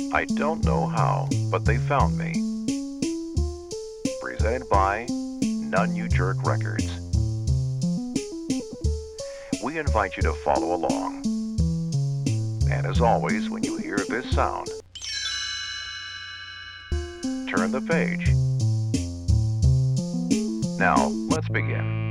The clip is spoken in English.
I don't know how, but they found me. Presented by None You Jerk Records. We invite you to follow along. And as always, when you hear this sound, turn the page. Now, let's begin.